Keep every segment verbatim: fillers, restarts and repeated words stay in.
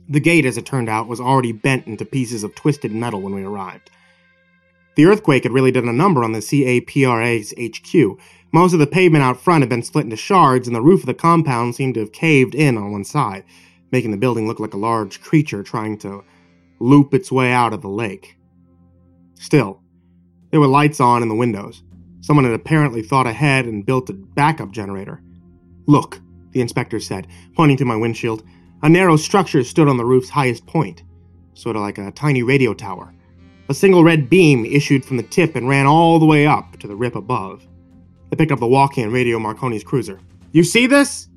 The gate, as it turned out, was already bent into pieces of twisted metal when we arrived. The earthquake had really done a number on the C A P R A's H Q. Most of the pavement out front had been split into shards, and the roof of the compound seemed to have caved in on one side, making the building look like a large creature trying to loop its way out of the lake. Still, there were lights on in the windows. Someone had apparently thought ahead and built a backup generator. "Look," the inspector said, pointing to my windshield. A narrow structure stood on the roof's highest point, sort of like a tiny radio tower. A single red beam issued from the tip and ran all the way up to the rip above. I picked up the walkie-in radio Marconi's cruiser. "You see this?"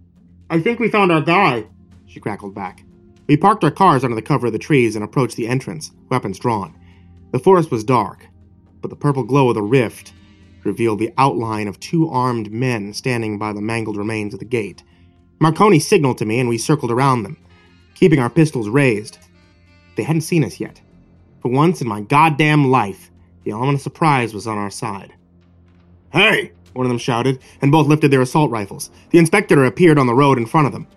"I think we found our guy," she crackled back. We parked our cars under the cover of the trees and approached the entrance, weapons drawn. The forest was dark, but the purple glow of the rift revealed the outline of two armed men standing by the mangled remains of the gate. Marconi signaled to me and we circled around them, keeping our pistols raised. They hadn't seen us yet. For once in my goddamn life, the element of surprise was on our side. "Hey!" one of them shouted, and both lifted their assault rifles. The inspector appeared on the road in front of them.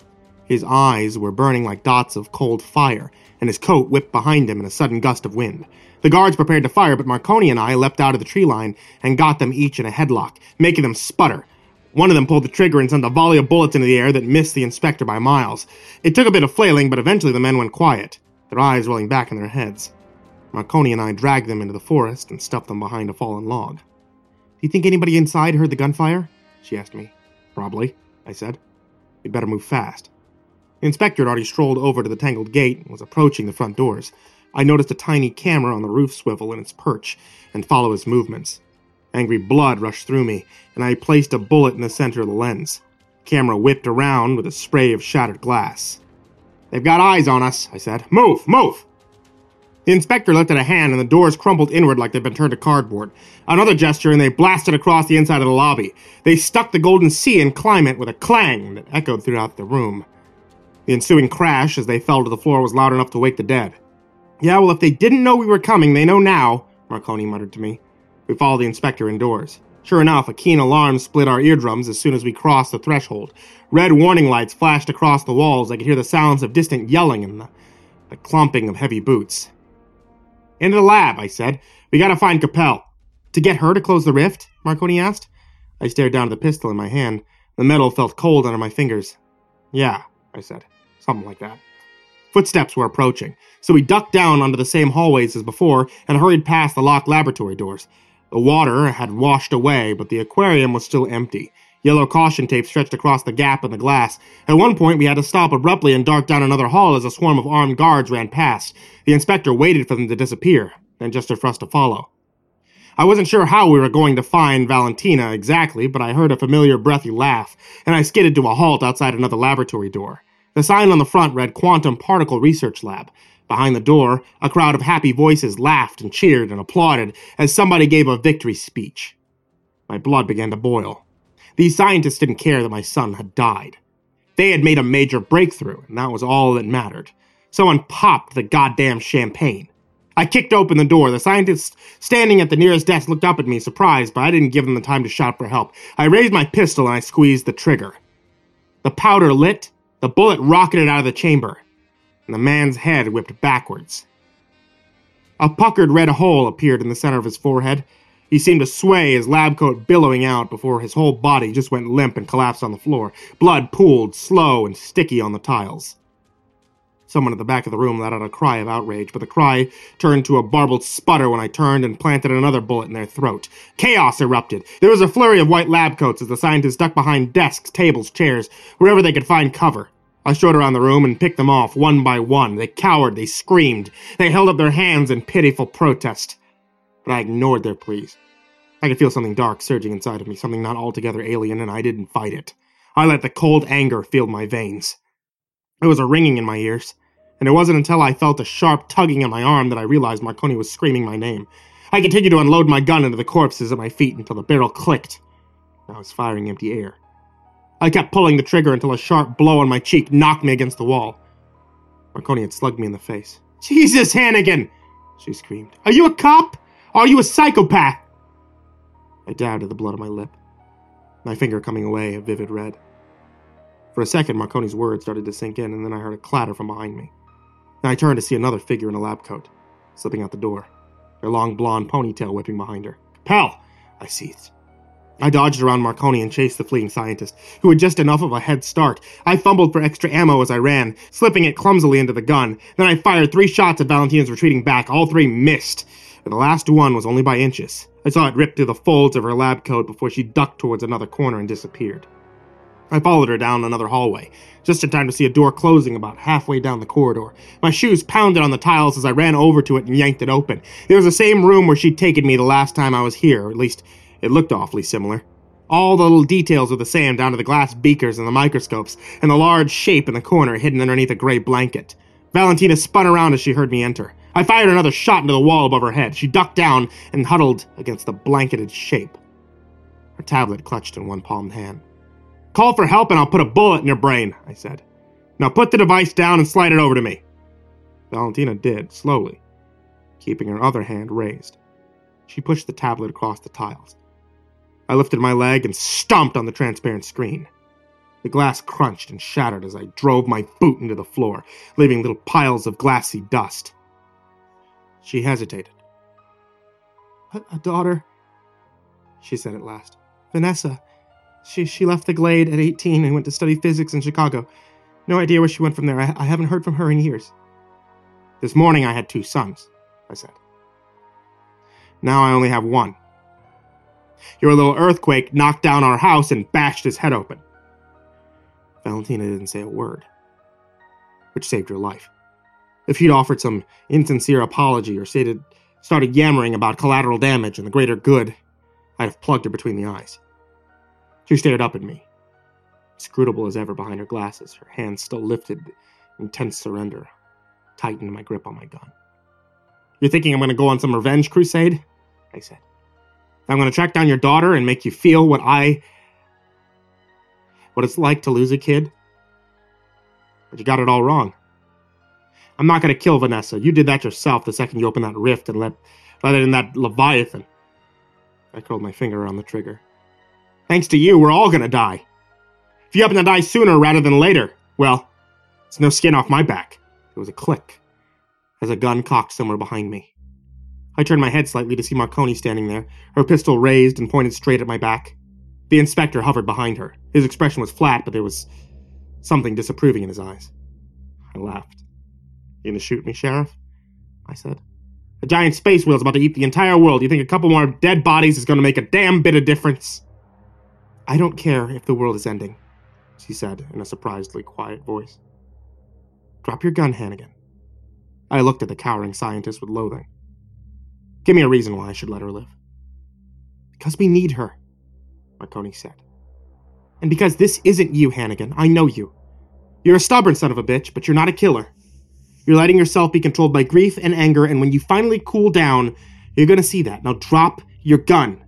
His eyes were burning like dots of cold fire, and his coat whipped behind him in a sudden gust of wind. The guards prepared to fire, but Marconi and I leapt out of the tree line and got them each in a headlock, making them sputter. One of them pulled the trigger and sent a volley of bullets into the air that missed the inspector by miles. It took a bit of flailing, but eventually the men went quiet, their eyes rolling back in their heads. Marconi and I dragged them into the forest and stuffed them behind a fallen log. "Do you think anybody inside heard the gunfire?" she asked me. "Probably," I said. "We'd better move fast." The inspector had already strolled over to the tangled gate and was approaching the front doors. I noticed a tiny camera on the roof swivel in its perch and followed his movements. Angry blood rushed through me, and I placed a bullet in the center of the lens. The camera whipped around with a spray of shattered glass. "They've got eyes on us," I said. "Move! Move!" The inspector lifted a hand, and the doors crumpled inward like they'd been turned to cardboard. Another gesture, and they blasted across the inside of the lobby. They stuck the Golden Sea in climate with a clang that echoed throughout the room. The ensuing crash as they fell to the floor was loud enough to wake the dead. "Yeah, well, if they didn't know we were coming, they know now," Marconi muttered to me. We followed the inspector indoors. Sure enough, a keen alarm split our eardrums as soon as we crossed the threshold. Red warning lights flashed across the walls. I could hear the sounds of distant yelling and the, the clumping of heavy boots. "Into the lab," I said. "We gotta find Capel." "To get her to close the rift?" Marconi asked. I stared down at the pistol in my hand. The metal felt cold under my fingers. "Yeah," I said. "Something like that." Footsteps were approaching, so we ducked down onto the same hallways as before and hurried past the locked laboratory doors. The water had washed away, but the aquarium was still empty. Yellow caution tape stretched across the gap in the glass. At one point, we had to stop abruptly and dart down another hall as a swarm of armed guards ran past. The inspector waited for them to disappear, then gestured for us to follow. I wasn't sure how we were going to find Valentina exactly, but I heard a familiar breathy laugh, and I skidded to a halt outside another laboratory door. The sign on the front read Quantum Particle Research Lab. Behind the door, a crowd of happy voices laughed and cheered and applauded as somebody gave a victory speech. My blood began to boil. These scientists didn't care that my son had died. They had made a major breakthrough, and that was all that mattered. Someone popped the goddamn champagne. I kicked open the door. The scientist standing at the nearest desk looked up at me, surprised, but I didn't give them the time to shout for help. I raised my pistol and I squeezed the trigger. The powder lit, the bullet rocketed out of the chamber, and the man's head whipped backwards. A puckered red hole appeared in the center of his forehead. He seemed to sway, his lab coat billowing out before his whole body just went limp and collapsed on the floor. Blood pooled, slow and sticky on the tiles. Someone at the back of the room let out a cry of outrage, but the cry turned to a barbled sputter when I turned and planted another bullet in their throat. Chaos erupted. There was a flurry of white lab coats as the scientists ducked behind desks, tables, chairs, wherever they could find cover. I strode around the room and picked them off one by one. They cowered, they screamed, they held up their hands in pitiful protest. But I ignored their pleas. I could feel something dark surging inside of me, something not altogether alien, and I didn't fight it. I let the cold anger fill my veins. There was a ringing in my ears, and it wasn't until I felt a sharp tugging on my arm that I realized Marconi was screaming my name. I continued to unload my gun into the corpses at my feet until the barrel clicked. I was firing empty air. I kept pulling the trigger until a sharp blow on my cheek knocked me against the wall. Marconi had slugged me in the face. "Jesus, Hannigan!" she screamed. "Are you a cop? Are you a psychopath?" I dabbed at the blood on my lip, my finger coming away a vivid red. For a second, Marconi's words started to sink in, and then I heard a clatter from behind me. Then I turned to see another figure in a lab coat, slipping out the door, their long blonde ponytail whipping behind her. "Capel!" I seethed. I dodged around Marconi and chased the fleeing scientist, who had just enough of a head start. I fumbled for extra ammo as I ran, slipping it clumsily into the gun. Then I fired three shots at Valentina's retreating back. All three missed, and the last one was only by inches. I saw it rip through the folds of her lab coat before she ducked towards another corner and disappeared. I followed her down another hallway, just in time to see a door closing about halfway down the corridor. My shoes pounded on the tiles as I ran over to it and yanked it open. It was the same room where she'd taken me the last time I was here, or at least it looked awfully similar. All the little details were the same, down to the glass beakers and the microscopes, and the large shape in the corner hidden underneath a gray blanket. Valentina spun around as she heard me enter. I fired another shot into the wall above her head. She ducked down and huddled against the blanketed shape, her tablet clutched in one palmed hand. "Call for help and I'll put a bullet in your brain," I said. "Now put the device down and slide it over to me." Valentina did, slowly, keeping her other hand raised. She pushed the tablet across the tiles. I lifted my leg and stomped on the transparent screen. The glass crunched and shattered as I drove my boot into the floor, leaving little piles of glassy dust. She hesitated. A, a daughter, she said at last. Vanessa. She she left the Glade at eighteen and went to study physics in Chicago. No idea where she went from there. I, I haven't heard from her in years. This morning I had two sons, I said. Now I only have one. Your little earthquake knocked down our house and bashed his head open. Valentina didn't say a word, which saved her life. If she'd offered some insincere apology or stated, started yammering about collateral damage and the greater good, I'd have plugged her between the eyes. She stared up at me, inscrutable as ever behind her glasses, her hands still lifted in tense surrender, tightened my grip on my gun. "You're thinking I'm going to go on some revenge crusade?" I said. "I'm going to track down your daughter and make you feel what I... what it's like to lose a kid? But you got it all wrong. I'm not going to kill Vanessa. You did that yourself the second you opened that rift and let, let it in that Leviathan." I curled my finger around the trigger. "Thanks to you, we're all going to die. If you happen to die sooner rather than later, well, it's no skin off my back." There was a click as a gun cocked somewhere behind me. I turned my head slightly to see Marconi standing there, her pistol raised and pointed straight at my back. The inspector hovered behind her. His expression was flat, but there was something disapproving in his eyes. I laughed. "You gonna shoot me, Sheriff?" I said. "A giant space wheel's about to eat the entire world. You think a couple more dead bodies is gonna make a damn bit of difference?" "I don't care if the world is ending," she said in a surprisedly quiet voice. "Drop your gun, Hannigan." I looked at the cowering scientist with loathing. "Give me a reason why I should let her live." "Because we need her," Marconi said. "And because this isn't you, Hannigan. I know you. You're a stubborn son of a bitch, but you're not a killer. You're letting yourself be controlled by grief and anger, and when you finally cool down, you're gonna see that. Now drop your gun."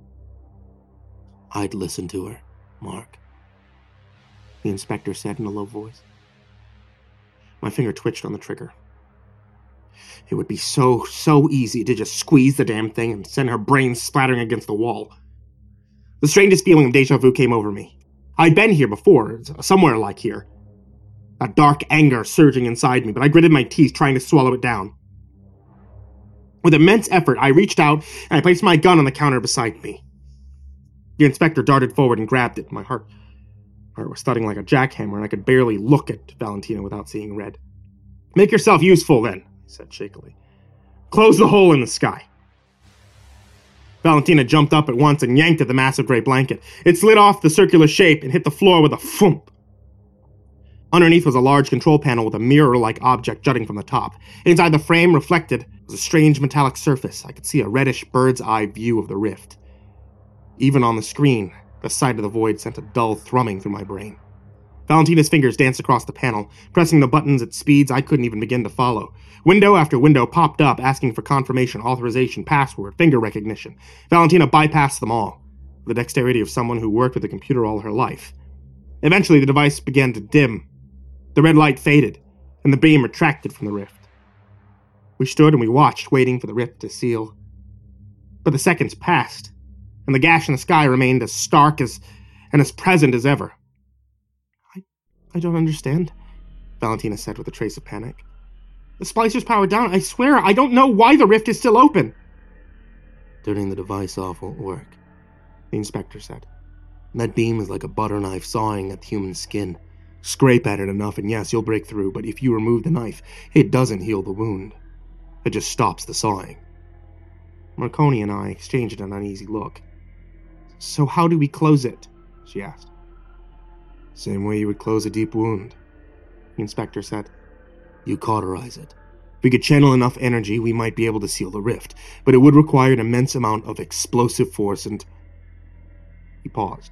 "I'd listen to her, Mark," the inspector said in a low voice. My finger twitched on the trigger. It would be so, so easy to just squeeze the damn thing and send her brains splattering against the wall. The strangest feeling of deja vu came over me. I'd been here before, somewhere like here. That dark anger surging inside me, but I gritted my teeth trying to swallow it down. With immense effort, I reached out and I placed my gun on the counter beside me. The inspector darted forward and grabbed it. My heart, my heart was thudding like a jackhammer, and I could barely look at Valentina without seeing red. "Make yourself useful, then," he said shakily. "Close the hole in the sky." Valentina jumped up at once and yanked at the massive gray blanket. It slid off the circular shape and hit the floor with a thump. Underneath was a large control panel with a mirror-like object jutting from the top. Inside the frame, reflected, was a strange metallic surface. I could see a reddish bird's-eye view of the rift. Even on the screen, the sight of the void sent a dull thrumming through my brain. Valentina's fingers danced across the panel, pressing the buttons at speeds I couldn't even begin to follow. Window after window popped up, asking for confirmation, authorization, password, finger recognition. Valentina bypassed them all, with the dexterity of someone who worked with a computer all her life. Eventually, the device began to dim. The red light faded, and the beam retracted from the rift. We stood and we watched, waiting for the rift to seal. But the seconds passed, and the gash in the sky remained as stark as and as present as ever. I I don't understand, Valentina said with a trace of panic. The splicer's powered down. I swear, I don't know why the rift is still open. Turning the device off won't work, the inspector said. That beam is like a butter knife sawing at human skin. Scrape at it enough and yes, you'll break through, but if you remove the knife, it doesn't heal the wound. It just stops the sawing. Marconi and I exchanged an uneasy look. So how do we close it? She asked. Same way you would close a deep wound, the inspector said. You cauterize it. If we could channel enough energy, we might be able to seal the rift, but it would require an immense amount of explosive force and... He paused.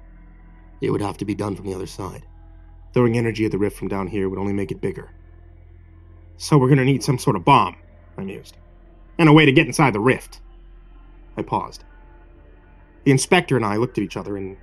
It would have to be done from the other side. Throwing energy at the rift from down here would only make it bigger. So we're going to need some sort of bomb, I mused. And a way to get inside the rift. I paused. The inspector and I looked at each other and...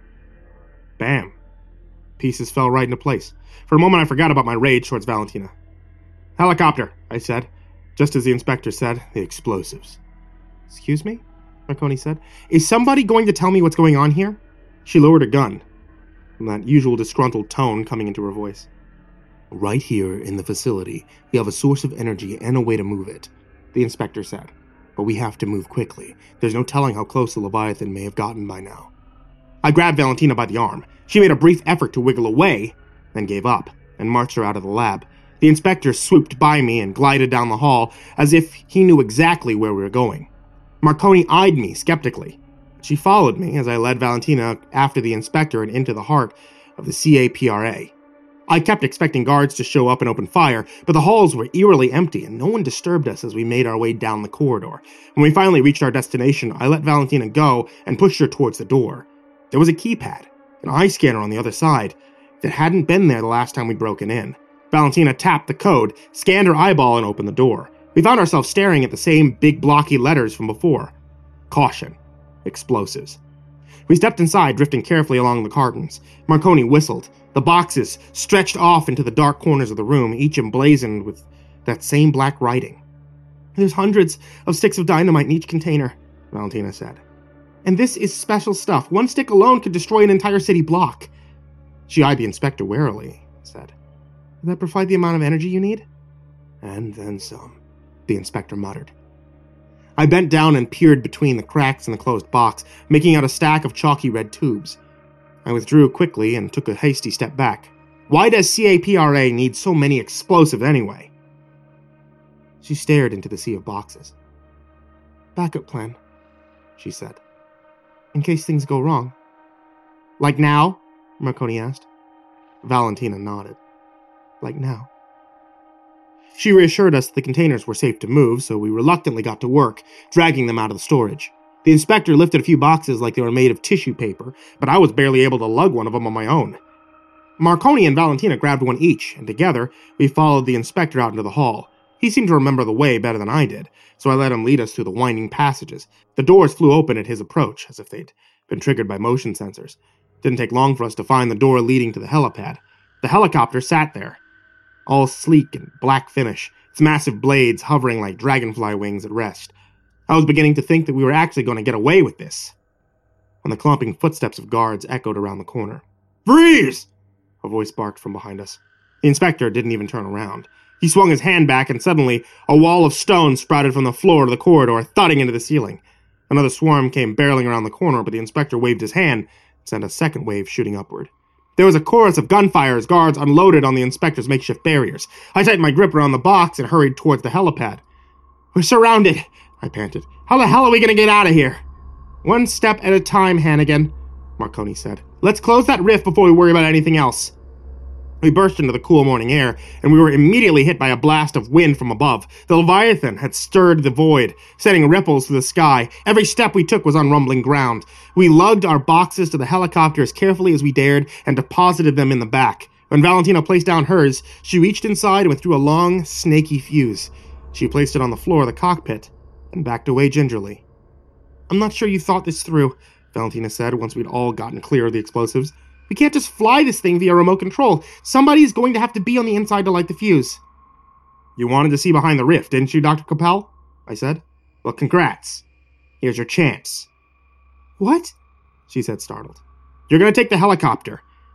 Bam. Pieces fell right into place. For a moment I forgot about my rage towards Valentina. Helicopter, I said, just as the inspector said, the explosives. Excuse me? Marconi said. Is somebody going to tell me what's going on here? She lowered a gun, and that usual disgruntled tone coming into her voice. Right here in the facility, we have a source of energy and a way to move it, the inspector said. But we have to move quickly. There's no telling how close the Leviathan may have gotten by now. I grabbed Valentina by the arm. She made a brief effort to wiggle away, then gave up, and marched her out of the lab. The inspector swooped by me and glided down the hall as if he knew exactly where we were going. Marconi eyed me skeptically. She followed me as I led Valentina after the inspector and into the heart of the C A P R A. I kept expecting guards to show up and open fire, but the halls were eerily empty and no one disturbed us as we made our way down the corridor. When we finally reached our destination, I let Valentina go and pushed her towards the door. There was a keypad, an eye scanner on the other side, that hadn't been there the last time we'd broken in. Valentina tapped the code, scanned her eyeball, and opened the door. We found ourselves staring at the same big blocky letters from before. Caution. Explosives. We stepped inside, drifting carefully along the cartons. Marconi whistled. The boxes stretched off into the dark corners of the room, each emblazoned with that same black writing. There's hundreds of sticks of dynamite in each container, Valentina said. And this is special stuff. One stick alone could destroy an entire city block. She eyed the inspector warily, said. Will that provide the amount of energy you need? And then some, the inspector muttered. I bent down and peered between the cracks in the closed box, making out a stack of chalky red tubes. I withdrew quickly and took a hasty step back. Why does C A P R A need so many explosives anyway? She stared into the sea of boxes. Backup plan, she said, in case things go wrong. Like now? Marconi asked. Valentina nodded. Like now. She reassured us the containers were safe to move, so we reluctantly got to work, dragging them out of the storage. The inspector lifted a few boxes like they were made of tissue paper, but I was barely able to lug one of them on my own. Marconi and Valentina grabbed one each, and together, we followed the inspector out into the hall. He seemed to remember the way better than I did, so I let him lead us through the winding passages. The doors flew open at his approach, as if they'd been triggered by motion sensors. It didn't take long for us to find the door leading to the helipad. The helicopter sat there, all sleek and black finish, its massive blades hovering like dragonfly wings at rest. I was beginning to think that we were actually going to get away with this, when the clomping footsteps of guards echoed around the corner. Freeze! A voice barked from behind us. The inspector didn't even turn around. He swung his hand back, and suddenly a wall of stone sprouted from the floor to the corridor, thudding into the ceiling. Another swarm came barreling around the corner, but the inspector waved his hand and sent a second wave shooting upward. There was a chorus of gunfire as guards unloaded on the inspector's makeshift barriers. I tightened my grip around the box and hurried towards the helipad. We're surrounded, I panted. How the hell are we going to get out of here? One step at a time, Hannigan, Marconi said. Let's close that rift before we worry about anything else. We burst into the cool morning air, and we were immediately hit by a blast of wind from above. The Leviathan had stirred the void, sending ripples through the sky. Every step we took was on rumbling ground. We lugged our boxes to the helicopter as carefully as we dared and deposited them in the back. When Valentina placed down hers, she reached inside and went through a long, snaky fuse. She placed it on the floor of the cockpit and backed away gingerly. I'm not sure you thought this through, Valentina said once we'd all gotten clear of the explosives. We can't just fly this thing via remote control. Somebody's going to have to be on the inside to light the fuse. You wanted to see behind the rift, didn't you, Doctor Capel? I said. Well, congrats. Here's your chance. What? She said, startled. You're going to take the helicopter.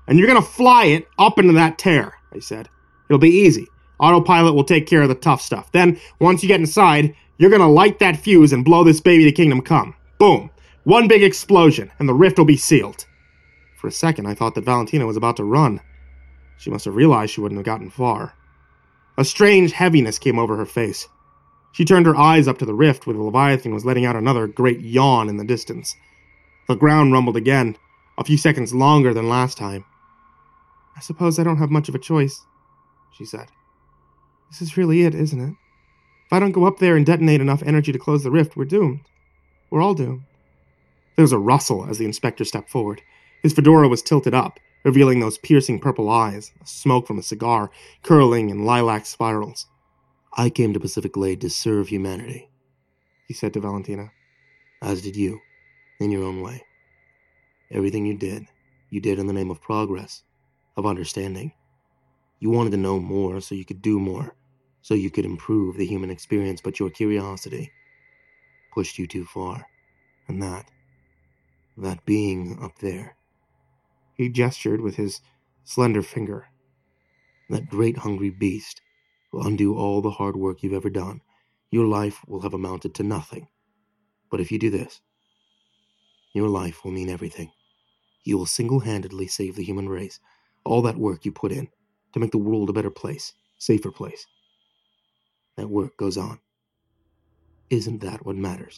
And you're going to fly it up into that tear, I said. It'll be easy. Autopilot will take care of the tough stuff. Then, once you get inside, you're going to light that fuse and blow this baby to kingdom come. Boom. One big explosion, and the rift will be sealed. For a second, I thought that Valentina was about to run. She must have realized she wouldn't have gotten far. A strange heaviness came over her face. She turned her eyes up to the rift where the Leviathan was letting out another great yawn in the distance. The ground rumbled again, a few seconds longer than last time. I suppose I don't have much of a choice, she said. This is really it, isn't it? If I don't go up there and detonate enough energy to close the rift, we're doomed. We're all doomed. There was a rustle as the inspector stepped forward. His fedora was tilted up, revealing those piercing purple eyes, smoke from a cigar, curling in lilac spirals. I came to Pacific Glade to serve humanity, he said to Valentina. As did you, in your own way. Everything you did, you did in the name of progress, of understanding. You wanted to know more so you could do more, so you could improve the human experience, but your curiosity pushed you too far. And that, that being up there, he gestured with his slender finger, that great hungry beast will undo all the hard work you've ever done. Your life will have amounted to nothing. But if you do this, your life will mean everything. You will single-handedly save the human race, all that work you put in, to make the world a better place, safer place. That work goes on. Isn't that what matters?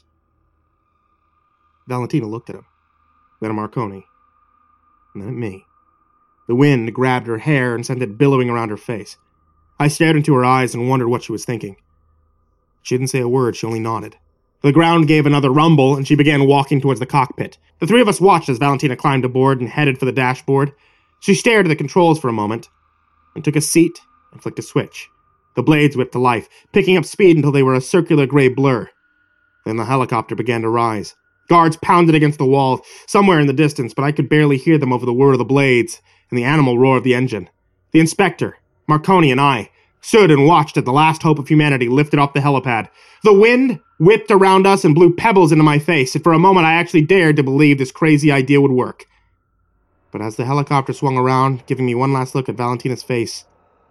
Valentina looked at him, then at Marconi, and then at me. The wind grabbed her hair and sent it billowing around her face. I stared into her eyes and wondered what she was thinking. She didn't say a word, she only nodded. The ground gave another rumble, and she began walking towards the cockpit. The three of us watched as Valentina climbed aboard and headed for the dashboard. She stared at the controls for a moment, and took a seat and flicked a switch. The blades whipped to life, picking up speed until they were a circular gray blur. Then the helicopter began to rise. Guards pounded against the wall, somewhere in the distance, but I could barely hear them over the whir of the blades and the animal roar of the engine. The inspector, Marconi, and I stood and watched as the last hope of humanity lifted off the helipad. The wind whipped around us and blew pebbles into my face, and for a moment I actually dared to believe this crazy idea would work. But as the helicopter swung around, giving me one last look at Valentina's face,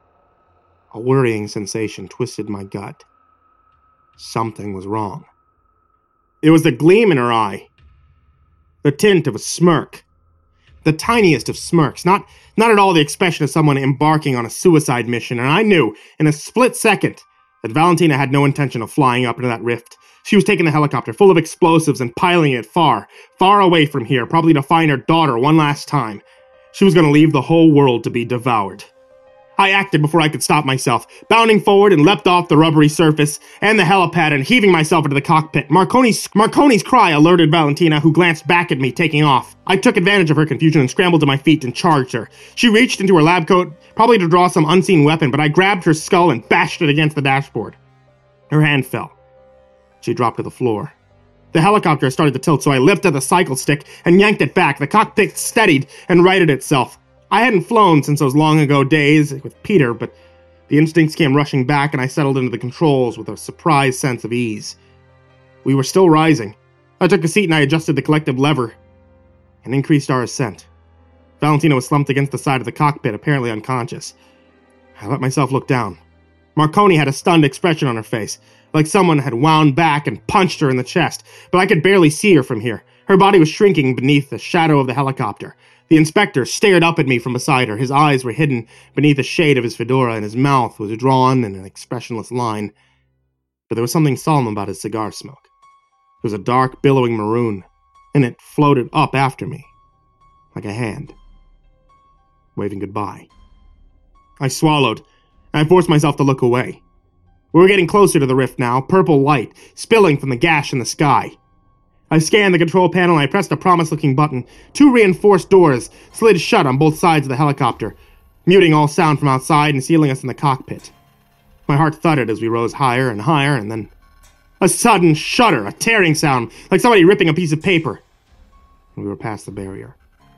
a worrying sensation twisted my gut. Something was wrong. It was the gleam in her eye, the tint of a smirk, the tiniest of smirks, not, not at all the expression of someone embarking on a suicide mission, and I knew, in a split second, that Valentina had no intention of flying up into that rift. She was taking the helicopter full of explosives and piloting it far, far away from here, probably to find her daughter one last time. She was going to leave the whole world to be devoured. I acted before I could stop myself, bounding forward and leapt off the rubbery surface and the helipad and heaving myself into the cockpit. Marconi's, Marconi's cry alerted Valentina, who glanced back at me, taking off. I took advantage of her confusion and scrambled to my feet and charged her. She reached into her lab coat, probably to draw some unseen weapon, but I grabbed her skull and bashed it against the dashboard. Her hand fell. She dropped to the floor. The helicopter started to tilt, so I lifted the cycle stick and yanked it back. The cockpit steadied and righted itself. I hadn't flown since those long-ago days with Peter, but the instincts came rushing back and I settled into the controls with a surprised sense of ease. We were still rising. I took a seat and I adjusted the collective lever and increased our ascent. Valentina was slumped against the side of the cockpit, apparently unconscious. I let myself look down. Marconi had a stunned expression on her face, like someone had wound back and punched her in the chest, but I could barely see her from here. Her body was shrinking beneath the shadow of the helicopter. The inspector stared up at me from beside her. His eyes were hidden beneath the shade of his fedora, and his mouth was drawn in an expressionless line. But there was something solemn about his cigar smoke. It was a dark, billowing maroon, and it floated up after me, like a hand, waving goodbye. I swallowed, and I forced myself to look away. We were getting closer to the rift now, purple light spilling from the gash in the sky. I scanned the control panel and I pressed a promise-looking button. Two reinforced doors slid shut on both sides of the helicopter, muting all sound from outside and sealing us in the cockpit. My heart thudded as we rose higher and higher, and then a sudden shudder, a tearing sound, like somebody ripping a piece of paper. And we were past the barrier.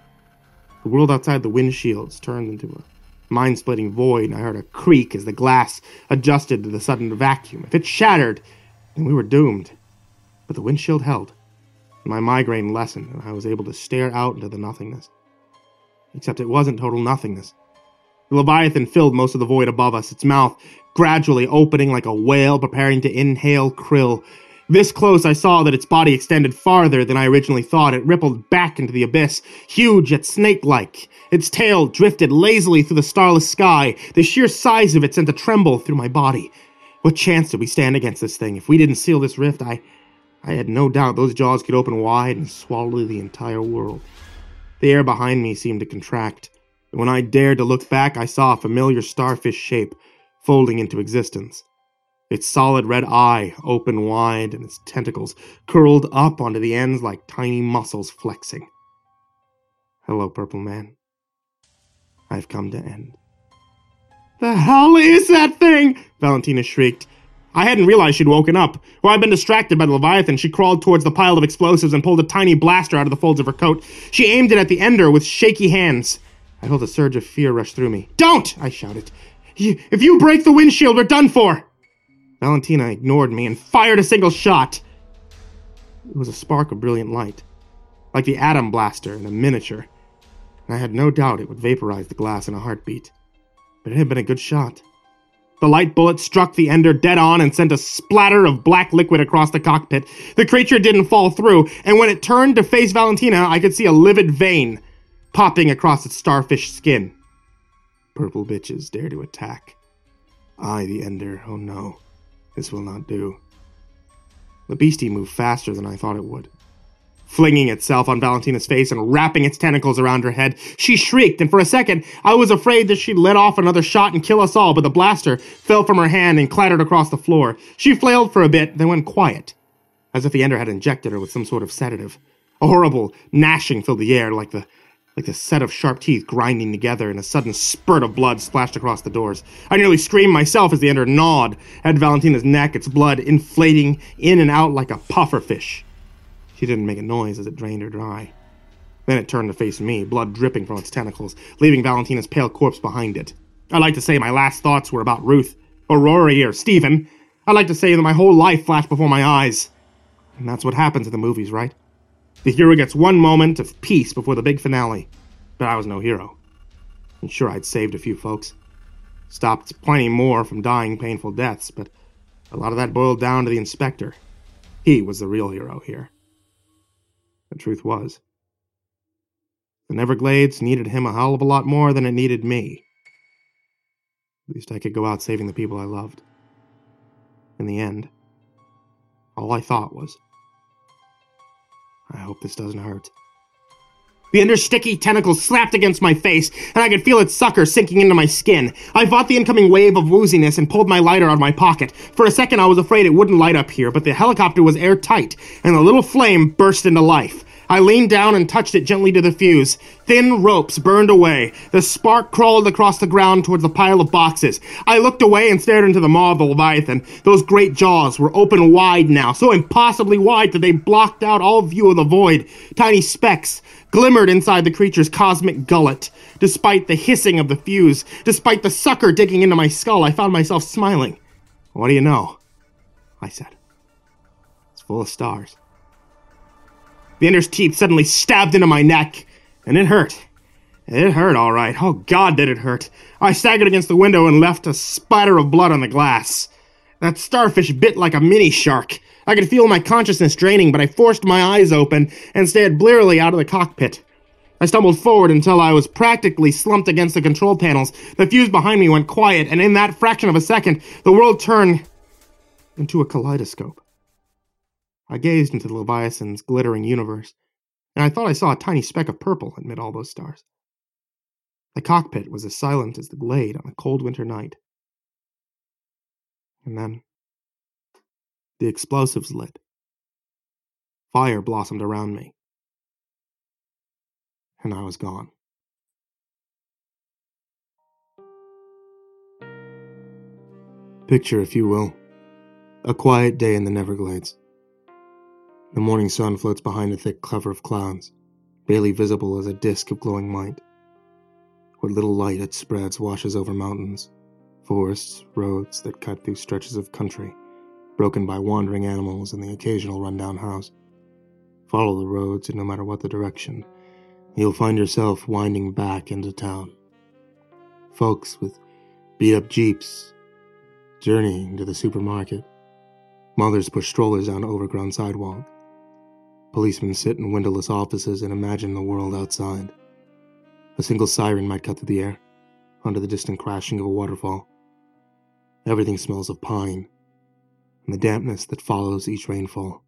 The world outside the windshields turned into a mind-splitting void, and I heard a creak as the glass adjusted to the sudden vacuum. If it shattered, then we were doomed. But the windshield held. My migraine lessened, and I was able to stare out into the nothingness. except it wasn't total nothingness. The Leviathan filled most of the void above us, its mouth gradually opening like a whale preparing to inhale krill. This close, I saw that its body extended farther than I originally thought. It rippled back into the abyss, huge yet snake-like. Its tail drifted lazily through the starless sky. The sheer size of it sent a tremble through my body. What chance did we stand against this thing? If we didn't seal this rift, I, I had no doubt those jaws could open wide and swallow the entire world. The air behind me seemed to contract. And when I dared to look back, I saw a familiar starfish shape folding into existence. Its solid red eye open wide and its tentacles curled up onto the ends like tiny muscles flexing. Hello, Purple Man. I've come to end. The hell is that thing? Valentina shrieked. I hadn't realized she'd woken up. While I'd been distracted by the Leviathan, she crawled towards the pile of explosives and pulled a tiny blaster out of the folds of her coat. She aimed it at the ender with shaky hands. I felt a surge of fear rush through me. Don't! I shouted. If you break the windshield, we're done for! Valentina ignored me and fired a single shot. It was a spark of brilliant light, like the atom blaster in a miniature, and I had no doubt it would vaporize the glass in a heartbeat. But it had been a good shot. The light bullet struck the ender dead on and sent a splatter of black liquid across the cockpit. The creature didn't fall through, and when it turned to face Valentina, I could see a livid vein popping across its starfish skin. Purple bitches dare to attack. I, the ender, oh no. This will not do. The beastie moved faster than I thought it would, flinging itself on Valentina's face and wrapping its tentacles around her head. She shrieked, and for a second, I was afraid that she'd let off another shot and kill us all, but the blaster fell from her hand and clattered across the floor. She flailed for a bit, then went quiet, as if the ender had injected her with some sort of sedative. A horrible gnashing filled the air, like the like the set of sharp teeth grinding together, and a sudden spurt of blood splashed across the doors. I nearly screamed myself as the ender gnawed at Valentina's neck, its blood inflating in and out like a pufferfish. She didn't make a noise as it drained her dry. Then it turned to face me, blood dripping from its tentacles, leaving Valentina's pale corpse behind it. I'd like to say my last thoughts were about Ruth, or Rory, or Stephen. I'd like to say that my whole life flashed before my eyes. And that's what happens in the movies, right? The hero gets one moment of peace before the big finale. But I was no hero. And sure, I'd saved a few folks. Stopped plenty more from dying painful deaths, but a lot of that boiled down to the inspector. He was the real hero here. The truth was, the Neverglades needed him a hell of a lot more than it needed me. At least I could go out saving the people I loved. In the end, all I thought was, I hope this doesn't hurt. The ender's sticky tentacles slapped against my face, and I could feel its sucker sinking into my skin. I fought the incoming wave of wooziness and pulled my lighter out of my pocket. For a second, I was afraid it wouldn't light up here, but the helicopter was airtight, and the little flame burst into life. I leaned down and touched it gently to the fuse. Thin ropes burned away. The spark crawled across the ground towards the pile of boxes. I looked away and stared into the maw of the Leviathan. Those great jaws were open wide now, so impossibly wide that they blocked out all view of the void. Tiny specks glimmered inside the creature's cosmic gullet. Despite the hissing of the fuse, despite the sucker digging into my skull, I found myself smiling. What do you know? I said. It's full of stars. The ender's teeth suddenly stabbed into my neck, and it hurt. It hurt, all right. Oh, God, did it hurt. I staggered against the window and left a spatter of blood on the glass. That starfish bit like a mini shark. I could feel my consciousness draining, but I forced my eyes open and stared blearily out of the cockpit. I stumbled forward until I was practically slumped against the control panels. The fuse behind me went quiet, and in that fraction of a second, the world turned into a kaleidoscope. I gazed into the Leviathan's glittering universe, and I thought I saw a tiny speck of purple amid all those stars. The cockpit was as silent as the glade on a cold winter night. And then, the explosives lit. Fire blossomed around me. And I was gone. Picture, if you will, a quiet day in the Neverglades. The morning sun floats behind a thick cover of clouds, barely visible as a disk of glowing light. What little light it spreads washes over mountains, forests, roads that cut through stretches of country, broken by wandering animals and the occasional rundown house. Follow the roads, and no matter what the direction, you'll find yourself winding back into town. Folks with beat-up jeeps journeying to the supermarket. Mothers push strollers down overgrown sidewalk. Policemen sit in windowless offices and imagine the world outside. A single siren might cut through the air, under the distant crashing of a waterfall. Everything smells of pine, and the dampness that follows each rainfall.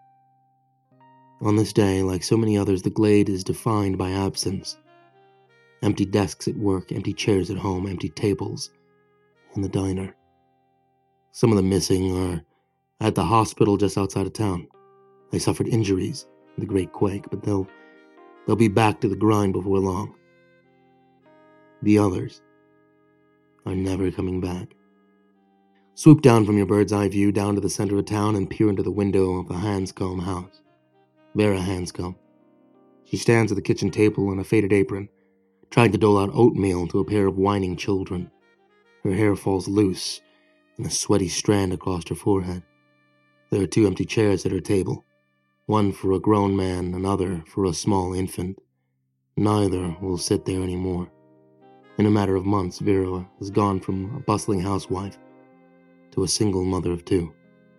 On this day, like so many others, the glade is defined by absence. Empty desks at work, empty chairs at home, empty tables in the diner. Some of the missing are at the hospital just outside of town. They suffered injuries in the Great Quake, but they'll, they'll be back to the grind before long. The others are never coming back. Swoop down from your bird's eye view down to the center of town and peer into the window of the Hanscombe house. Vera Hanscombe. She stands at the kitchen table in a faded apron, trying to dole out oatmeal to a pair of whining children. Her hair falls loose in a sweaty strand across her forehead. There are two empty chairs at her table, one for a grown man, another for a small infant. Neither will sit there anymore. In a matter of months, Vera has gone from a bustling housewife to a single mother of two.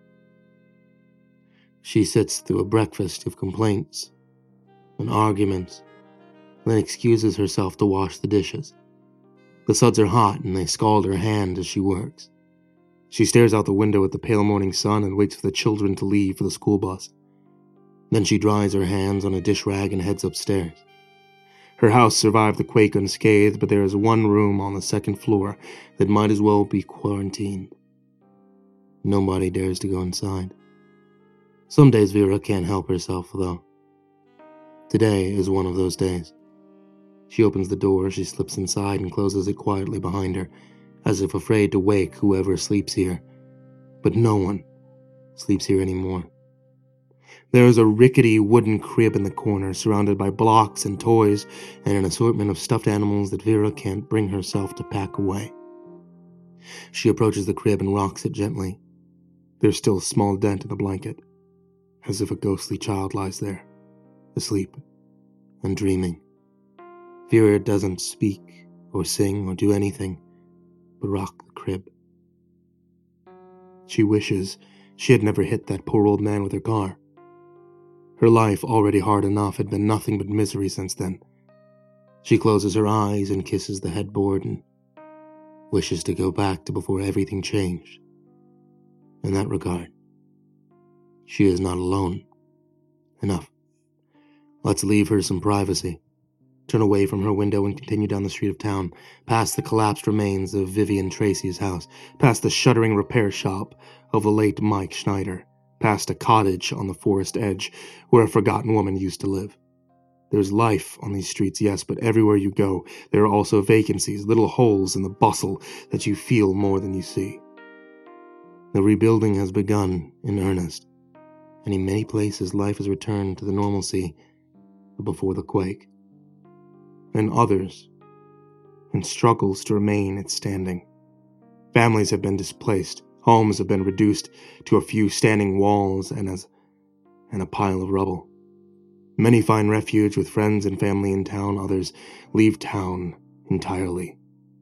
She sits through a breakfast of complaints and arguments, then excuses herself to wash the dishes. The suds are hot and they scald her hand as she works. She stares out the window at the pale morning sun and waits for the children to leave for the school bus. Then she dries her hands on a dish rag and heads upstairs. Her house survived the quake unscathed, but there is one room on the second floor that might as well be quarantined. Nobody dares to go inside. Some days Vera can't help herself, though. Today is one of those days. She opens the door, she slips inside and closes it quietly behind her, as if afraid to wake whoever sleeps here. But no one sleeps here anymore. There is a rickety wooden crib in the corner, surrounded by blocks and toys and an assortment of stuffed animals that Vera can't bring herself to pack away. She approaches the crib and rocks it gently. There's still a small dent in the blanket, as if a ghostly child lies there, asleep and dreaming. Vera doesn't speak or sing or do anything but rock the crib. She wishes she had never hit that poor old man with her car. Her life, already hard enough, had been nothing but misery since then. She closes her eyes and kisses the headboard and wishes to go back to before everything changed. In that regard, she is not alone. Enough. Let's leave her some privacy. Turn away from her window and continue down the street of town, past the collapsed remains of Vivian Tracy's house, past the shuddering repair shop of the late Mike Schneider, past a cottage on the forest edge where a forgotten woman used to live. There's life on these streets, yes, but everywhere you go, there are also vacancies, little holes in the bustle that you feel more than you see. The rebuilding has begun in earnest, and in many places life has returned to the normalcy of before the quake. And others, and struggles to remain its standing. Families have been displaced, homes have been reduced to a few standing walls and as and a pile of rubble. Many find refuge with friends and family in town, others leave town entirely.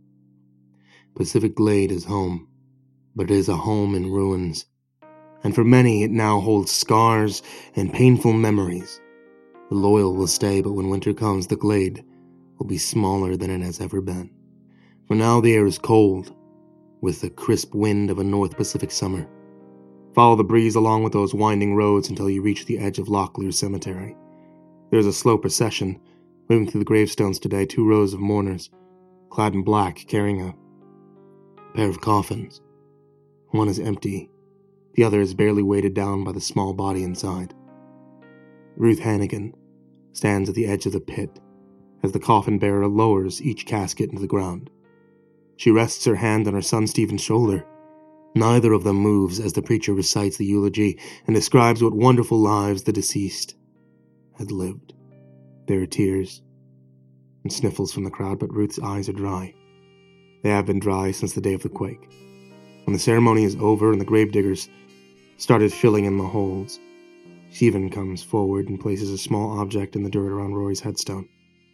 Pacific Glade is home, but it is a home in ruins, and for many it now holds scars and painful memories. The loyal will stay, but when winter comes, the Glade will be smaller than it has ever been. For now the air is cold, with the crisp wind of a North Pacific summer. Follow the breeze along with those winding roads until you reach the edge of Locklear Cemetery. There is a slow procession, moving through the gravestones today, two rows of mourners, clad in black, carrying a pair of coffins. One is empty, the other is barely weighted down by the small body inside. Ruth Hannigan stands at the edge of the pit, as the coffin bearer lowers each casket into the ground. She rests her hand on her son Stephen's shoulder. Neither of them moves as the preacher recites the eulogy and describes what wonderful lives the deceased had lived. There are tears and sniffles from the crowd, but Ruth's eyes are dry. They have been dry since the day of the quake. When the ceremony is over and the gravediggers started filling in the holes, Stephen comes forward and places a small object in the dirt around Rory's headstone.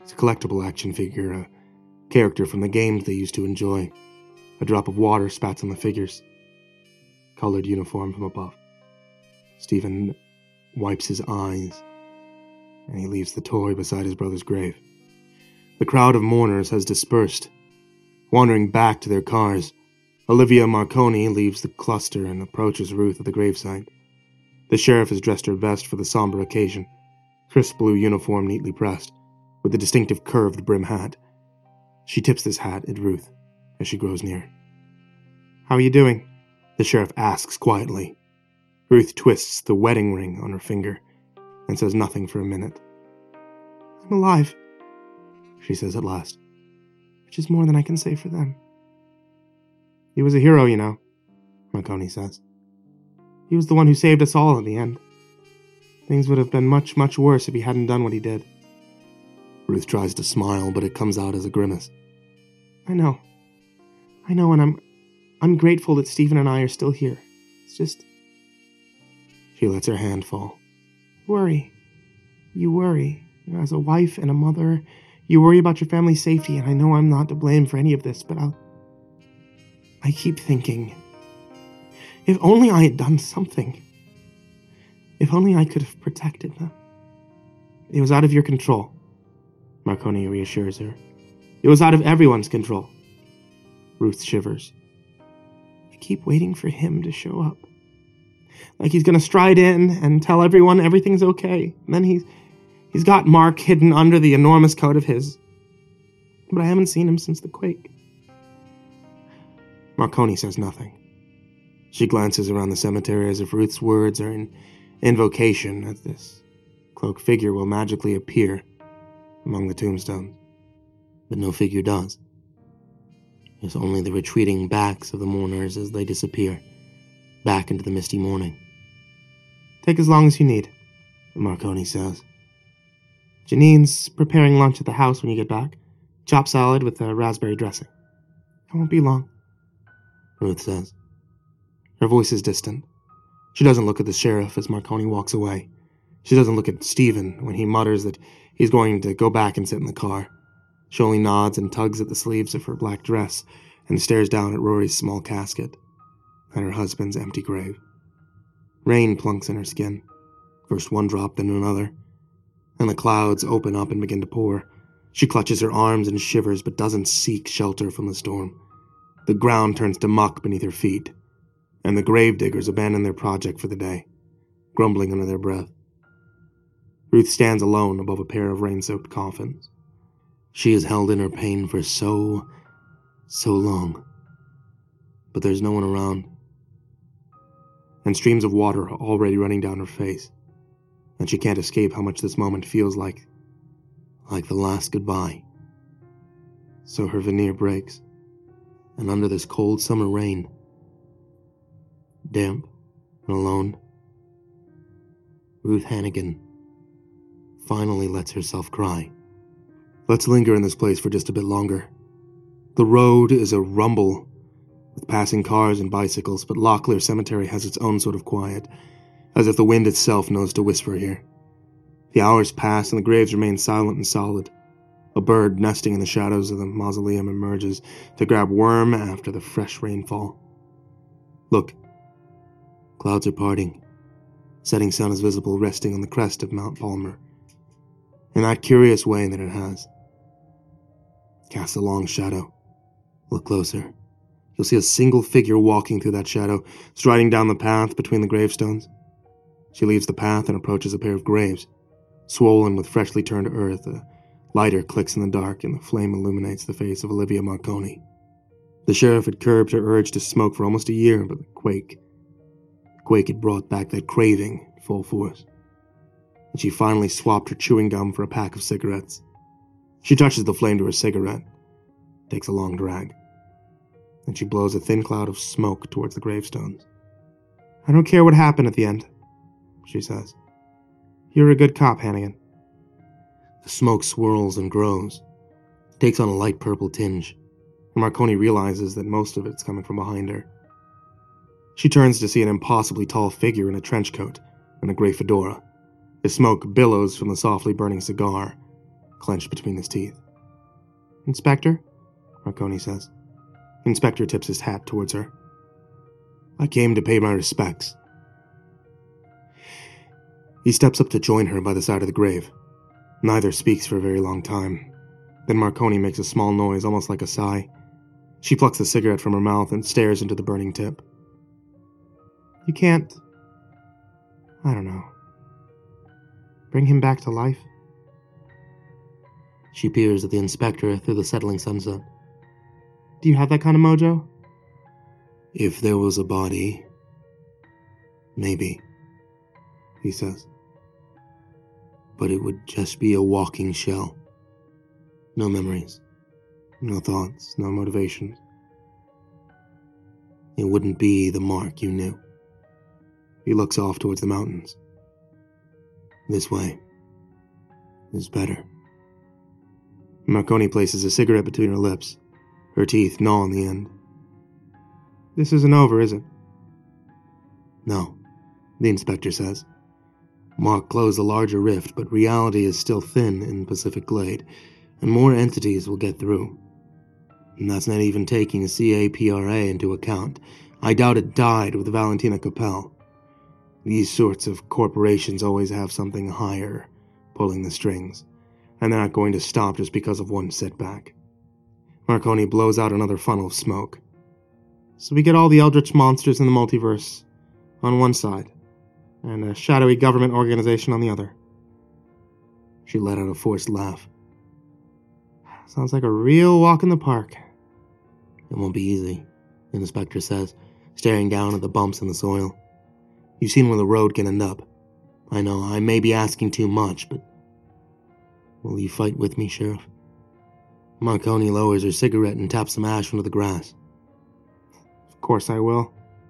It's a collectible action figure, a character from the games they used to enjoy. A drop of water spats on the figure's colored uniform from above. Stephen wipes his eyes, and he leaves the toy beside his brother's grave. The crowd of mourners has dispersed, wandering back to their cars. Olivia Marconi leaves the cluster and approaches Ruth at the gravesite. The sheriff has dressed her best for the somber occasion, crisp blue uniform neatly pressed, with a distinctive curved brim hat. She tips this hat at Ruth as she grows near. "How are you doing?" the sheriff asks quietly. Ruth twists the wedding ring on her finger and says nothing for a minute. "I'm alive," she says at last, which is more than I can say for them. "He was a hero, you know," Marconi says. "He was the one who saved us all in the end. Things would have been much, much worse if he hadn't done what he did." Ruth tries to smile, but it comes out as a grimace. "I know. I know, and I'm I'm grateful that Stephen and I are still here. It's just..." She lets her hand fall. "Worry. You worry. You know, as a wife and a mother, you worry about your family's safety, and I know I'm not to blame for any of this, but I'll... I keep thinking, if only I had done something. If only I could have protected them." "It was out of your control," Marconi reassures her. "It was out of everyone's control." Ruth shivers. "I keep waiting for him to show up. Like he's gonna stride in and tell everyone everything's okay. And then he's, he's got Mark hidden under the enormous coat of his. But I haven't seen him since the quake." Marconi says nothing. She glances around the cemetery as if Ruth's words are an invocation that this cloaked figure will magically appear among the tombstones. But no figure does. There's only the retreating backs of the mourners as they disappear, back into the misty morning. "Take as long as you need," Marconi says. "Janine's preparing lunch at the house when you get back. Chopped salad with a raspberry dressing. I won't be long," Ruth says. Her voice is distant. She doesn't look at the sheriff as Marconi walks away. She doesn't look at Stephen when he mutters that he's going to go back and sit in the car. She only nods and tugs at the sleeves of her black dress and stares down at Rory's small casket, at her husband's empty grave. Rain plunks in her skin, first one drop, then another, and the clouds open up and begin to pour. She clutches her arms and shivers, but doesn't seek shelter from the storm. The ground turns to muck beneath her feet, and the gravediggers abandon their project for the day, grumbling under their breath. Ruth stands alone above a pair of rain-soaked coffins. She has held in her pain for so, so long, but there's no one around, and streams of water are already running down her face, and she can't escape how much this moment feels like, like the last goodbye. So her veneer breaks, and under this cold summer rain, damp and alone, Ruth Hannigan finally lets herself cry. Let's linger in this place for just a bit longer. The road is a rumble with passing cars and bicycles, but Locklear Cemetery has its own sort of quiet, as if the wind itself knows to whisper here. The hours pass and the graves remain silent and solid. A bird nesting in the shadows of the mausoleum emerges to grab worm after the fresh rainfall. Look, clouds are parting. Setting sun is visible resting on the crest of Mount Palmer, in that curious way that it has. Cast a long shadow. Look closer. You'll see a single figure walking through that shadow, striding down the path between the gravestones. She leaves the path and approaches a pair of graves, swollen with freshly turned earth. A lighter clicks in the dark, and the flame illuminates the face of Olivia Marconi. The sheriff had curbed her urge to smoke for almost a year, but the quake, the quake had brought back that craving in full force. And she finally swapped her chewing gum for a pack of cigarettes. She touches the flame to her cigarette, takes a long drag, and she blows a thin cloud of smoke towards the gravestones. "I don't care what happened at the end," she says. "You're a good cop, Hannigan." The smoke swirls and grows, takes on a light purple tinge, and Marconi realizes that most of it's coming from behind her. She turns to see an impossibly tall figure in a trench coat and a gray fedora. The smoke billows from the softly burning cigar, clenched between his teeth. "Inspector?" Marconi says. The inspector tips his hat towards her. "I came to pay my respects." He steps up to join her by the side of the grave. Neither speaks for a very long time. Then Marconi makes a small noise, almost like a sigh. She plucks the cigarette from her mouth and stares into the burning tip. "You can't... I don't know. Bring him back to life?" She peers at the inspector through the settling sunset. "Do you have that kind of mojo?" "If there was a body, maybe," he says. "But it would just be a walking shell. No memories, no thoughts, no motivations. It wouldn't be the Mark you knew." He looks off towards the mountains. "This way is better." Marconi places a cigarette between her lips. Her teeth gnaw on the end. "This isn't over, is it?" "No," the inspector says. "Mark closed the larger rift, but reality is still thin in Pacific Glade, and more entities will get through. And that's not even taking C A P R A into account. I doubt it died with Valentina Capel. These sorts of corporations always have something higher pulling the strings, and they're not going to stop just because of one setback." Marconi blows out another funnel of smoke. "So we get all the eldritch monsters in the multiverse on one side, and a shadowy government organization on the other." She let out a forced laugh. "Sounds like a real walk in the park." "It won't be easy," the inspector says, staring down at the bumps in the soil. "You've seen where the road can end up. I know, I may be asking too much, but will you fight with me, Sheriff?" Marconi lowers her cigarette and taps some ash into the grass. "Of course I will."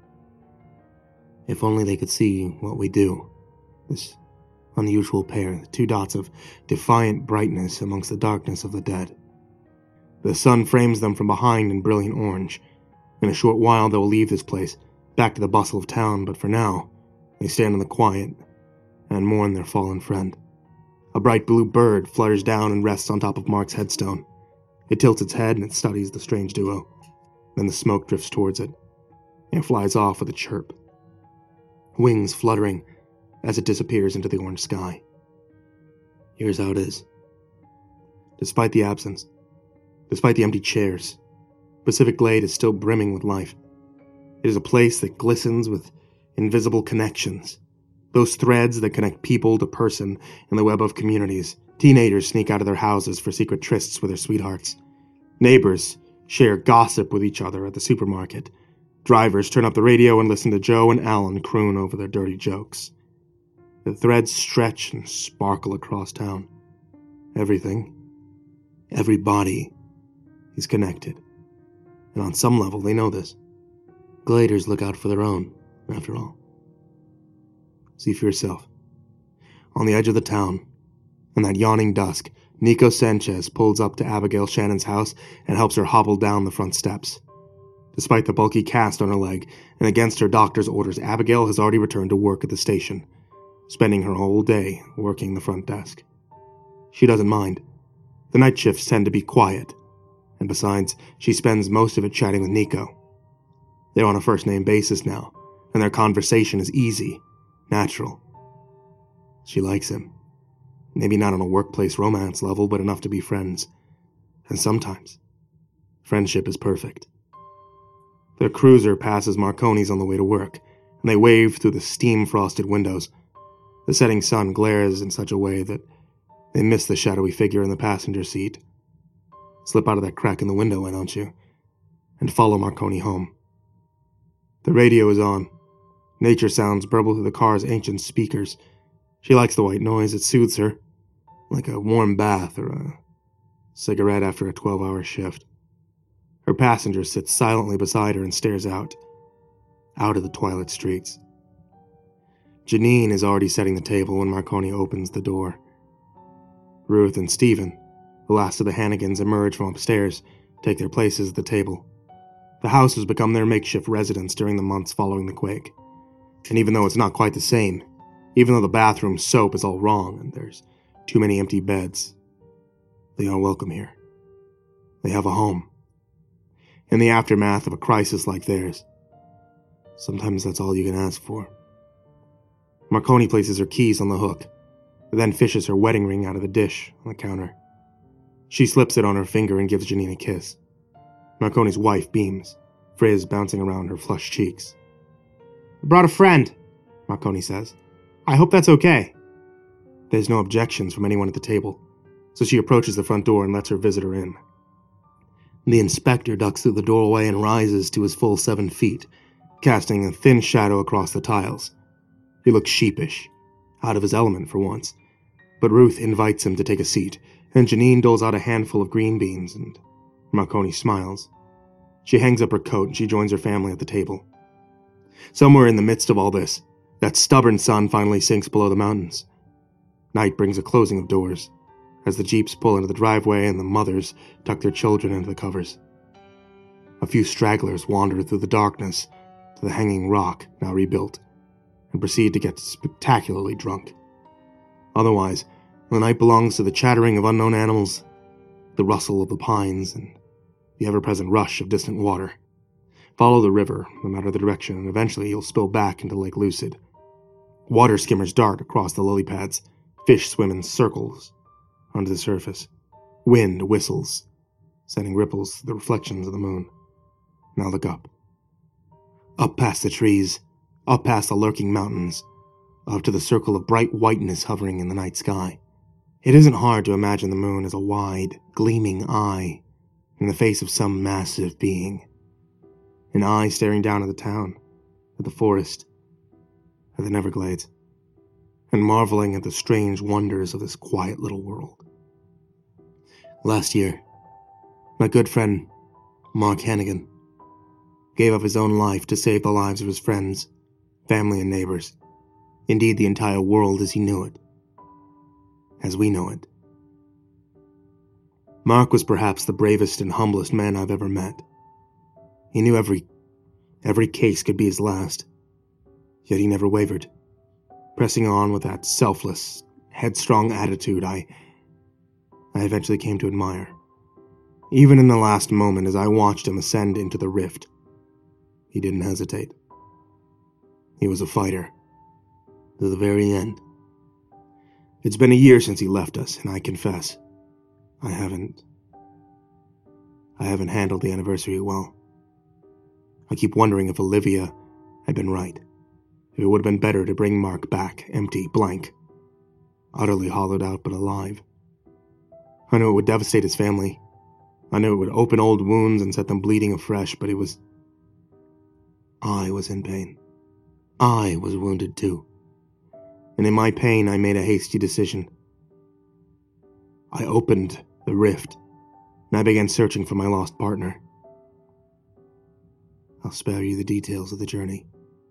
If only they could see what we do. This unusual pair, the two dots of defiant brightness amongst the darkness of the dead. The sun frames them from behind in brilliant orange. In a short while they will leave this place, back to the bustle of town, but for now, they stand in the quiet and mourn their fallen friend. A bright blue bird flutters down and rests on top of Mark's headstone. It tilts its head and it studies the strange duo. Then the smoke drifts towards it. It flies off with a chirp, wings fluttering as it disappears into the orange sky. Here's how it is. Despite the absence, despite the empty chairs, Pacific Glade is still brimming with life. It is a place that glistens with invisible connections, those threads that connect people to person in the web of communities. Teenagers sneak out of their houses for secret trysts with their sweethearts. Neighbors share gossip with each other at the supermarket. Drivers turn up the radio and listen to Joe and Alan croon over their dirty jokes. The threads stretch and sparkle across town. Everything, everybody is connected. And on some level, they know this. Gladers look out for their own, after all. See for yourself. On the edge of the town, in that yawning dusk, Nico Sanchez pulls up to Abigail Shannon's house and helps her hobble down the front steps. Despite the bulky cast on her leg, and against her doctor's orders, Abigail has already returned to work at the station, spending her whole day working the front desk. She doesn't mind. The night shifts tend to be quiet, and besides, she spends most of it chatting with Nico. They're on a first-name basis now, and their conversation is easy, natural. She likes him. Maybe not on a workplace romance level, but enough to be friends. And sometimes, friendship is perfect. Their cruiser passes Marconi's on the way to work, and they wave through the steam-frosted windows. The setting sun glares in such a way that they miss the shadowy figure in the passenger seat. Slip out of that crack in the window, why don't you? And follow Marconi home. The radio is on. Nature sounds burble through the car's ancient speakers. She likes the white noise, it soothes her, like a warm bath or a cigarette after a twelve-hour shift. Her passenger sits silently beside her and stares out, out at the twilight streets. Janine is already setting the table when Marconi opens the door. Ruth and Stephen, the last of the Hannigans, emerge from upstairs, take their places at the table. The house has become their makeshift residence during the months following the quake. And even though it's not quite the same, even though the bathroom soap is all wrong and there's too many empty beds, They are welcome here. They have a home. In the aftermath of a crisis like theirs, sometimes that's all you can ask for. Marconi places her keys on the hook, then fishes her wedding ring out of the dish on the counter. She slips it on her finger and gives Janine a kiss. Marconi's wife beams, frizz bouncing around her flushed cheeks. "I brought a friend," Marconi says. "I hope that's okay." There's no objections from anyone at the table, so she approaches the front door and lets her visitor in. The inspector ducks through the doorway and rises to his full seven feet, casting a thin shadow across the tiles. He looks sheepish, out of his element for once, but Ruth invites him to take a seat, and Janine doles out a handful of green beans, and Marconi smiles. She hangs up her coat and she joins her family at the table. Somewhere in the midst of all this, that stubborn sun finally sinks below the mountains. Night brings a closing of doors, as the jeeps pull into the driveway and the mothers tuck their children into the covers. A few stragglers wander through the darkness to the hanging rock now rebuilt, and proceed to get spectacularly drunk. Otherwise, the night belongs to the chattering of unknown animals, the rustle of the pines, and the ever-present rush of distant water. Follow the river, no matter the direction, and eventually you'll spill back into Lake Lucid. Water skimmers dart across the lily pads, fish swim in circles onto the surface. Wind whistles, sending ripples through the reflections of the moon. Now look up. Up past the trees, up past the lurking mountains, up to the circle of bright whiteness hovering in the night sky. It isn't hard to imagine the moon as a wide, gleaming eye in the face of some massive being. An eye staring down at the town, at the forest, at the Everglades, and marveling at the strange wonders of this quiet little world. Last year, my good friend, Mark Hannigan, gave up his own life to save the lives of his friends, family, and neighbors. Indeed, the entire world as he knew it. As we know it. Mark was perhaps the bravest and humblest man I've ever met. He knew every, every case could be his last, yet he never wavered, pressing on with that selfless, headstrong attitude I, I eventually came to admire. Even in the last moment as I watched him ascend into the rift, he didn't hesitate. He was a fighter, to the very end. It's been a year since he left us, and I confess, I haven't... I haven't handled the anniversary well. I keep wondering if Olivia had been right. If it would have been better to bring Mark back, empty, blank, utterly hollowed out but alive. I knew it would devastate his family. I knew it would open old wounds and set them bleeding afresh, but it was... I was in pain. I was wounded too. And in my pain, I made a hasty decision. I opened the rift, and I began searching for my lost partner. I'll spare you the details of the journey.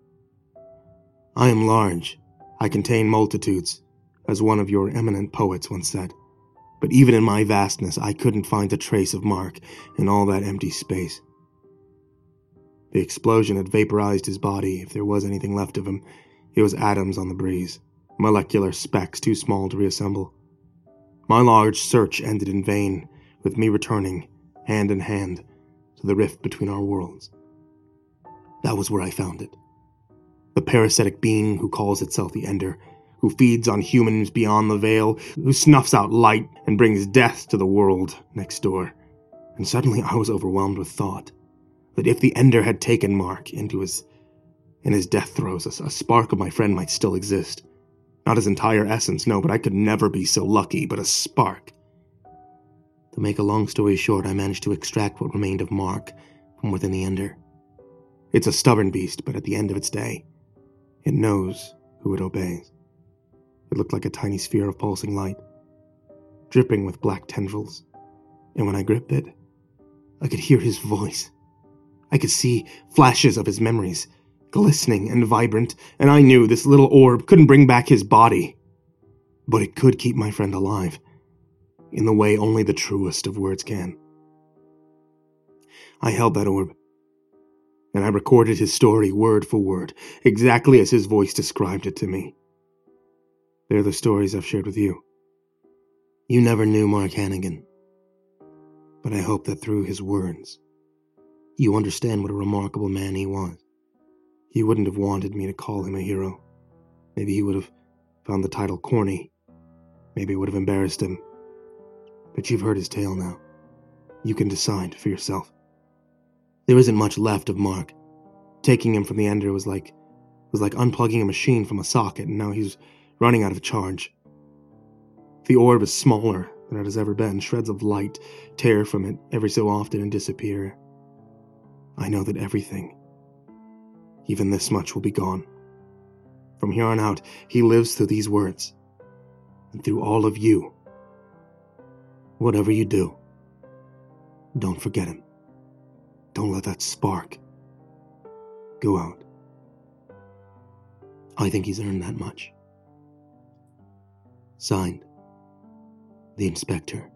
I am large. I contain multitudes, as one of your eminent poets once said. But even in my vastness, I couldn't find a trace of Mark in all that empty space. The explosion had vaporized his body. If there was anything left of him, it was atoms on the breeze, molecular specks too small to reassemble. My large search ended in vain, with me returning, hand in hand, to the rift between our worlds. That was where I found it. The parasitic being who calls itself the Ender, who feeds on humans beyond the veil, who snuffs out light and brings death to the world next door. And suddenly I was overwhelmed with thought that if the Ender had taken Mark into his, in his death throes, a, a spark of my friend might still exist. Not his entire essence, no, but I could never be so lucky, but a spark. To make a long story short, I managed to extract what remained of Mark from within the Ender. It's a stubborn beast, but at the end of its day, it knows who it obeys. It looked like a tiny sphere of pulsing light, dripping with black tendrils, and when I gripped it, I could hear his voice. I could see flashes of his memories, glistening and vibrant, and I knew this little orb couldn't bring back his body, but it could keep my friend alive, in the way only the truest of words can. I held that orb, and I recorded his story word for word, exactly as his voice described it to me. They're the stories I've shared with you. You never knew Mark Hannigan, But I hope that through his words, you understand what a remarkable man he was. He wouldn't have wanted me to call him a hero. Maybe he would have found the title corny. Maybe it would have embarrassed him. But you've heard his tale now. You can decide for yourself. There isn't much left of Mark. Taking him from the Ender was like was like unplugging a machine from a socket, and now he's running out of charge. The orb is smaller than it has ever been. Shreds of light tear from it every so often and disappear. I know that everything, even this much, will be gone. From here on out, he lives through these words, and through all of you. Whatever you do, don't forget him. Don't let that spark go out. I think he's earned that much. Signed, the Inspector.